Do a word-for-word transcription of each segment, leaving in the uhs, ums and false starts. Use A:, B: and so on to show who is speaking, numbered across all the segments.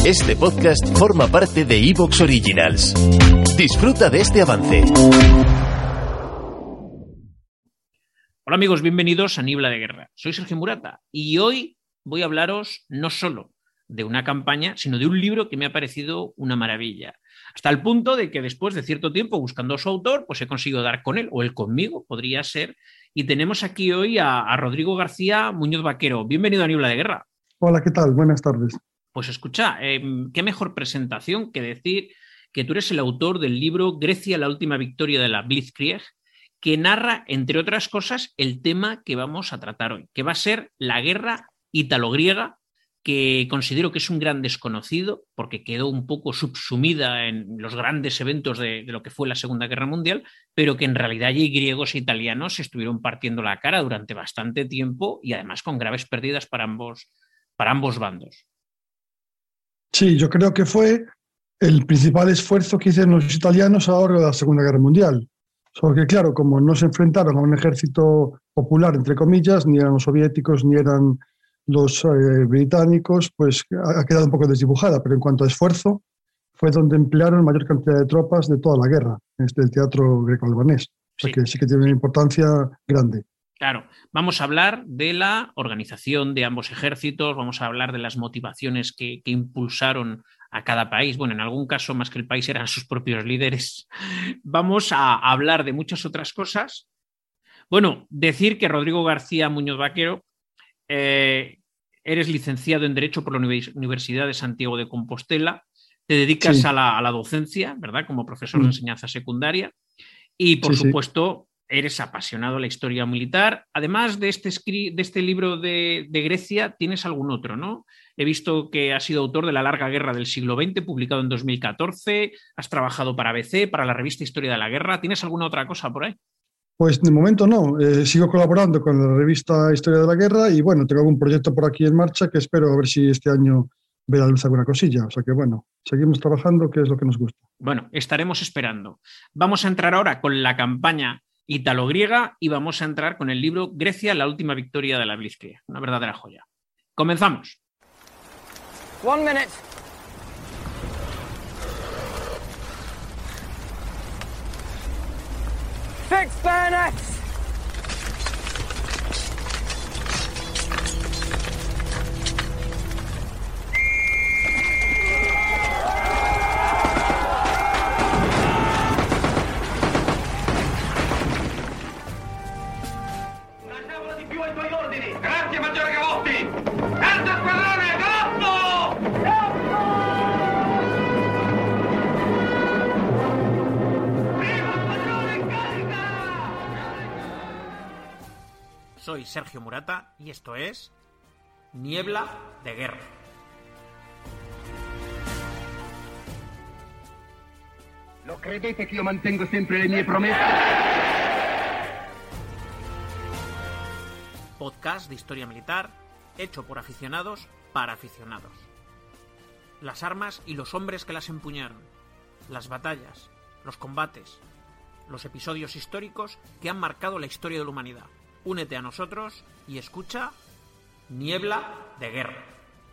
A: Este podcast forma parte de iVoox Originals. Disfruta de este avance.
B: Hola amigos, bienvenidos a Niebla de Guerra. Soy Sergio Murata y hoy voy a hablaros no solo de una campaña, sino de un libro que me ha parecido una maravilla. Hasta el punto de que después de cierto tiempo buscando a su autor, pues he conseguido dar con él, o él conmigo, podría ser. Y tenemos aquí hoy a, a Rodrigo García Muñoz Vaquero. Bienvenido a Niebla de Guerra.
C: Hola, ¿qué tal? Buenas tardes.
B: Pues escucha, eh, qué mejor presentación que decir que tú eres el autor del libro Grecia, la última victoria de la Blitzkrieg, que narra, entre otras cosas, el tema que vamos a tratar hoy, que va a ser la guerra ítalo-griega, que considero que es un gran desconocido porque quedó un poco subsumida en los grandes eventos de, de lo que fue la Segunda Guerra Mundial, pero que en realidad allí griegos e italianos se estuvieron partiendo la cara durante bastante tiempo y además con graves pérdidas para ambos, para ambos bandos.
C: Sí, yo creo que fue el principal esfuerzo que hicieron los italianos a lo largo de la Segunda Guerra Mundial. Solo que, claro, como no se enfrentaron a un ejército popular, entre comillas, ni eran los soviéticos, ni eran los eh, británicos, pues ha quedado un poco desdibujada. Pero en cuanto a esfuerzo, fue donde emplearon mayor cantidad de tropas de toda la guerra, desde el teatro greco-albanés. O sea
B: Sí.
C: que sí que tiene una importancia grande.
B: Claro, vamos a hablar de la organización de ambos ejércitos, vamos a hablar de las motivaciones que, que impulsaron a cada país. Bueno, en algún caso, más que el país, eran sus propios líderes. Vamos a hablar de muchas otras cosas. Bueno, decir que Rodrigo García Muñoz Vaquero, eh, eres licenciado en Derecho por la Universidad de Santiago de Compostela, te dedicas
C: Sí.
B: a, la, a la docencia, ¿verdad? Como profesor de
C: Mm.
B: enseñanza secundaria y, por
C: Sí, sí.
B: supuesto, eres apasionado de la historia militar. Además de este, escri- de este libro de, de Grecia, tienes algún otro, ¿no? He visto que has sido autor de La larga guerra del siglo veinte, publicado en dos mil catorce. Has trabajado para A B C, para la revista Historia de la Guerra. ¿Tienes alguna otra cosa por ahí?
C: Pues de momento no, eh, sigo colaborando con la revista Historia de la Guerra y bueno, tengo algún proyecto por aquí en marcha que espero a ver si este año ve la luz alguna cosilla. O sea que bueno, seguimos trabajando, que es lo que nos gusta.
B: Bueno, estaremos esperando. Vamos a entrar ahora con la campaña ítalo-griega y vamos a entrar con el libro Grecia, la última victoria de la Blitzkrieg. Una verdadera joya. Comenzamos.
D: One minute. Fix bayonets!
E: Una tavola di più ai tuoi ordini! Grazie, maggiore Gavotti! Alto squadrone, galoppo! Primo squadrone in carica!
B: Soy Sergio Murata y esto es Niebla de Guerra.
E: Lo credete che io mantengo sempre le mie promesse?
B: Podcast de historia militar hecho por aficionados para aficionados. Las armas y los hombres que las empuñaron, las batallas, los combates, los episodios históricos que han marcado la historia de la humanidad. Únete a nosotros y escucha Niebla de Guerra.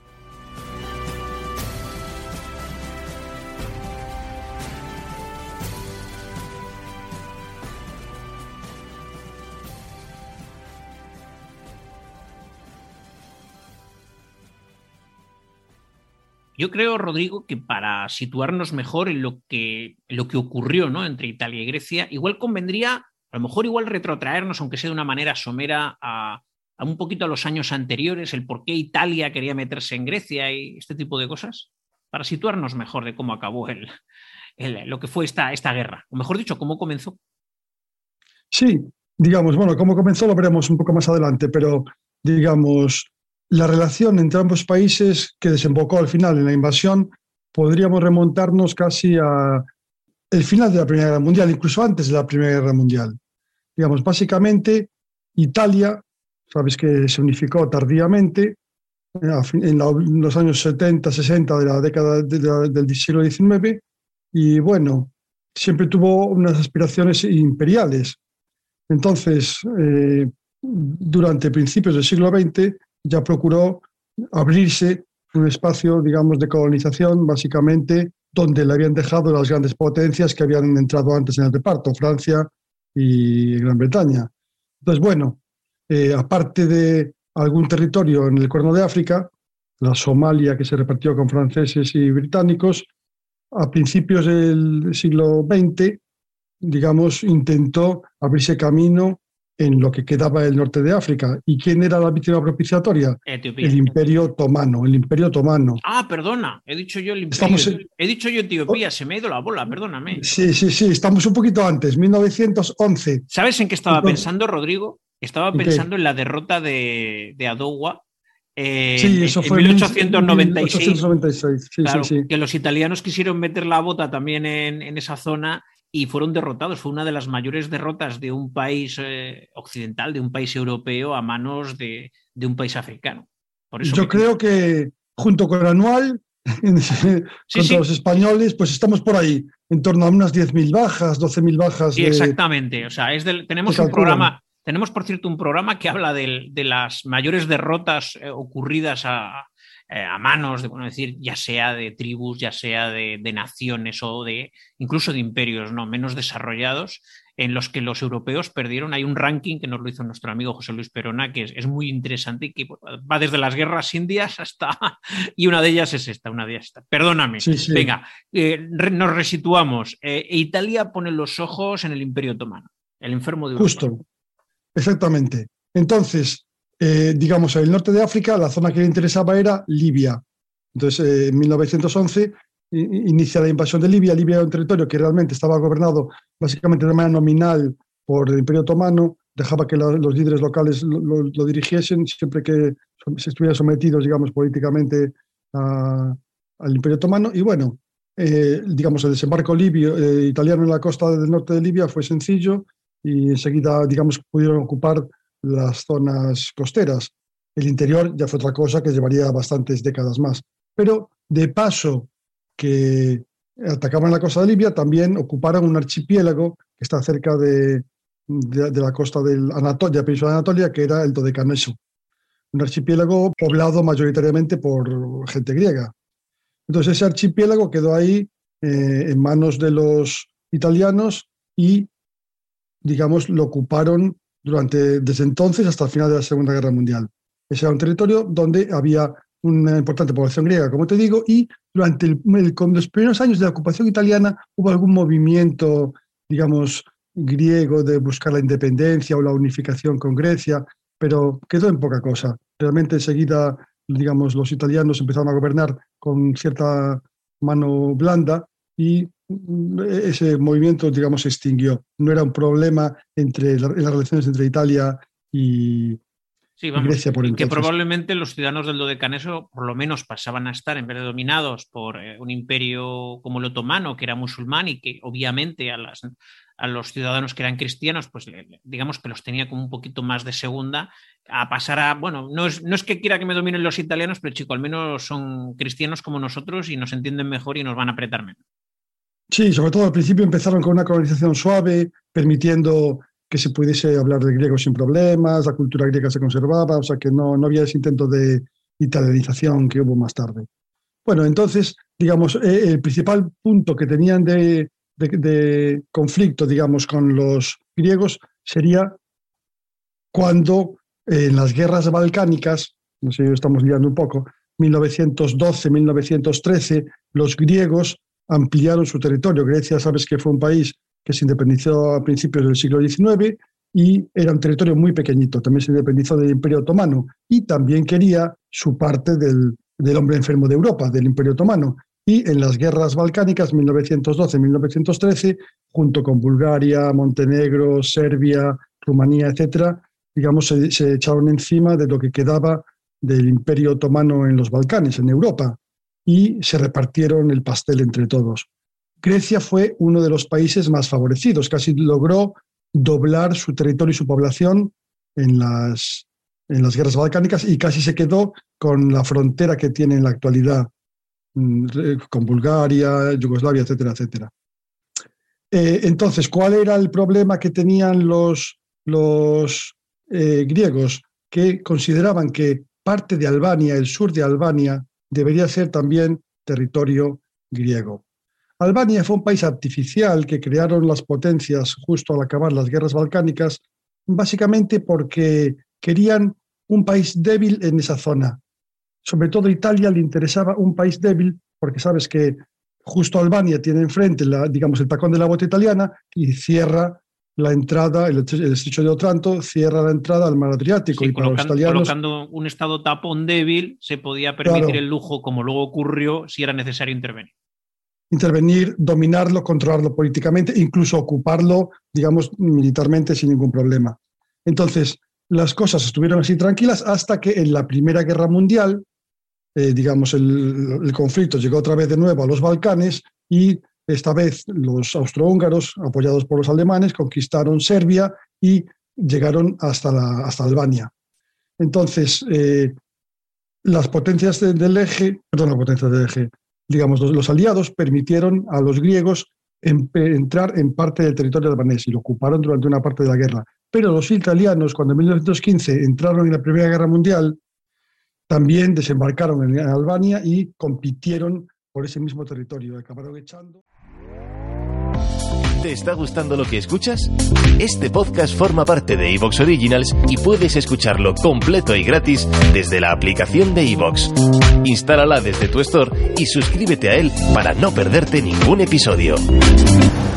B: Yo creo, Rodrigo, que para situarnos mejor en lo que, en lo que ocurrió, ¿no?, entre Italia y Grecia, igual convendría, a lo mejor igual retrotraernos, aunque sea de una manera somera, a, a un poquito a los años anteriores, el por qué Italia quería meterse en Grecia y este tipo de cosas, para situarnos mejor de cómo acabó el, el, lo que fue esta, esta guerra, o mejor dicho, cómo comenzó.
C: Sí, digamos, bueno, cómo comenzó lo veremos un poco más adelante, pero digamos, la relación entre ambos países que desembocó al final en la invasión, podríamos remontarnos casi a el final de la Primera Guerra Mundial, incluso antes de la Primera Guerra Mundial. Digamos, básicamente, Italia, sabes que se unificó tardíamente, en, la, en los años setenta, sesenta de la década de la, del siglo diecinueve, y bueno, siempre tuvo unas aspiraciones imperiales. Entonces, eh, durante principios del siglo veinte, ya procuró abrirse un espacio, digamos, de colonización, básicamente, donde le habían dejado las grandes potencias que habían entrado antes en el reparto, Francia y Gran Bretaña. Entonces, bueno, eh, aparte de algún territorio en el Cuerno de África, la Somalia, que se repartió con franceses y británicos, a principios del siglo veinte, digamos, intentó abrirse camino en lo que quedaba del norte de África. ¿Y quién era la víctima propiciatoria?
B: Etiopía.
C: El Imperio Otomano, el Imperio Otomano.
B: Ah, perdona, he dicho yo el Imperio.
C: Estamos en...
B: He dicho yo Etiopía, se me ha ido la bola, perdóname.
C: Sí, sí, sí, estamos un poquito antes, mil novecientos once.
B: ¿Sabes en qué estaba
C: Entonces,
B: pensando, Rodrigo? Estaba pensando en la derrota de, de Adowa eh,
C: sí, eso
B: en,
C: fue
B: en mil ochocientos noventa y seis.
C: mil ochocientos noventa y seis. Sí,
B: claro,
C: sí, sí.
B: Que los italianos quisieron meter la bota también en, en esa zona y fueron derrotados. Fue una de las mayores derrotas de un país eh, occidental, de un país europeo, a manos de, de un país africano. Por eso
C: Yo
B: que...
C: creo que junto con Anual,
B: sí,
C: contra
B: sí.
C: los españoles, pues estamos por ahí, en torno a unas diez mil bajas, doce mil bajas.
B: Sí,
C: de...
B: exactamente. O sea, es del, tenemos un programa, tenemos por cierto un programa que habla de, de las mayores derrotas eh, ocurridas a, eh, a manos de, bueno, decir, ya sea de tribus, ya sea de, de naciones o de incluso de imperios, no menos desarrollados, en los que los europeos perdieron. Hay un ranking que nos lo hizo nuestro amigo José Luis Perona, que es, es muy interesante y que va desde las guerras indias hasta... Y una de ellas es esta, una de ellas esta. Perdóname.
C: Sí, sí.
B: Venga, eh, re, nos resituamos. Eh, Italia pone los ojos en el Imperio Otomano, el enfermo de Europa.
C: Justo, exactamente. Entonces, eh, digamos, en el norte de África, la zona que le interesaba era Libia. Entonces, eh, en mil novecientos once... inicia la invasión de Libia. Libia era un territorio que realmente estaba gobernado básicamente de manera nominal por el Imperio Otomano, dejaba que la, los líderes locales lo, lo, lo dirigiesen siempre que se estuvieran sometidos, digamos, políticamente a, al Imperio Otomano. Y bueno, eh, digamos, el desembarco libio, eh, italiano en la costa del norte de Libia fue sencillo y enseguida, digamos, pudieron ocupar las zonas costeras. El interior ya fue otra cosa que llevaría bastantes décadas más. Pero de paso que atacaban la costa de Libia, también ocuparon un archipiélago que está cerca de, de, de la costa de Anatolia, península de Anatolia, que era el Dodecaneso, un archipiélago poblado mayoritariamente por gente griega. Entonces ese archipiélago quedó ahí eh, en manos de los italianos y, digamos, lo ocuparon durante, desde entonces hasta el final de la Segunda Guerra Mundial. Ese era un territorio donde había una importante población griega, como te digo, y durante el, el, con los primeros años de la ocupación italiana hubo algún movimiento, digamos, griego de buscar la independencia o la unificación con Grecia, pero quedó en poca cosa. Realmente enseguida, digamos, los italianos empezaron a gobernar con cierta mano blanda y ese movimiento, digamos, se extinguió. No era un problema entre la, en las relaciones entre Italia y
B: Sí, vamos,
C: Grecia por
B: que
C: entonces.
B: Probablemente los ciudadanos del Dodecaneso por lo menos pasaban a estar, en vez de dominados por eh, un imperio como el otomano, que era musulmán y que obviamente a, las, a los ciudadanos que eran cristianos, pues digamos que los tenía como un poquito más de segunda, a pasar a, bueno, no es, no es que quiera que me dominen los italianos, pero chico, al menos son cristianos como nosotros y nos entienden mejor y nos van a apretar menos.
C: Sí, sobre todo al principio empezaron con una colonización suave, permitiendo que se pudiese hablar de griego sin problemas, la cultura griega se conservaba, o sea que no, no había ese intento de italianización que hubo más tarde. Bueno, entonces, digamos, eh, el principal punto que tenían de, de, de conflicto, digamos, con los griegos sería cuando eh, en las guerras balcánicas, no sé, estamos liando un poco, mil novecientos doce, mil novecientos trece, los griegos ampliaron su territorio. Grecia, sabes que fue un país que se independizó a principios del siglo diecinueve y era un territorio muy pequeñito, también se independizó del Imperio Otomano y también quería su parte del, del hombre enfermo de Europa, del Imperio Otomano. Y en las guerras balcánicas, mil novecientos doce, mil novecientos trece, junto con Bulgaria, Montenegro, Serbia, Rumanía, etcétera, digamos, se, se echaron encima de lo que quedaba del Imperio Otomano en los Balcanes, en Europa, y se repartieron el pastel entre todos. Grecia fue uno de los países más favorecidos, casi logró doblar su territorio y su población en las, en las guerras balcánicas y casi se quedó con la frontera que tiene en la actualidad con Bulgaria, Yugoslavia, etcétera, etcétera. Eh, entonces, ¿cuál era el problema que tenían los, los eh, griegos? Que consideraban que parte de Albania, el sur de Albania, debería ser también territorio griego. Albania fue un país artificial que crearon las potencias justo al acabar las guerras balcánicas, básicamente porque querían un país débil en esa zona. Sobre todo a Italia le interesaba un país débil, porque sabes que justo Albania tiene enfrente la, digamos, el tacón de la bota italiana y cierra la entrada, el, el estrecho de Otranto cierra la entrada al mar Adriático.
B: Sí,
C: y para
B: colocando,
C: los italianos,
B: colocando un estado tapón débil se podía permitir
C: claro,
B: el lujo, como luego ocurrió, si era necesario intervenir.
C: Intervenir, dominarlo, controlarlo políticamente, incluso ocuparlo, digamos, militarmente sin ningún problema. Entonces, las cosas estuvieron así tranquilas hasta que en la Primera Guerra Mundial, eh, digamos, el, el conflicto llegó otra vez de nuevo a los Balcanes y esta vez los austrohúngaros, apoyados por los alemanes, conquistaron Serbia y llegaron hasta, la, hasta Albania. Entonces, eh, las potencias de, del eje, perdón, las potencias del eje, digamos, los, los aliados permitieron a los griegos en, entrar en parte del territorio albanés y lo ocuparon durante una parte de la guerra. Pero los italianos, cuando en mil novecientos quince entraron en la Primera Guerra Mundial, también desembarcaron en Albania y compitieron por ese mismo territorio. Acabaron echando.
A: ¿Te está gustando lo que escuchas? Este podcast forma parte de iVoox Originals y puedes escucharlo completo y gratis desde la aplicación de iVoox. Instálala desde tu store y suscríbete a él para no perderte ningún episodio.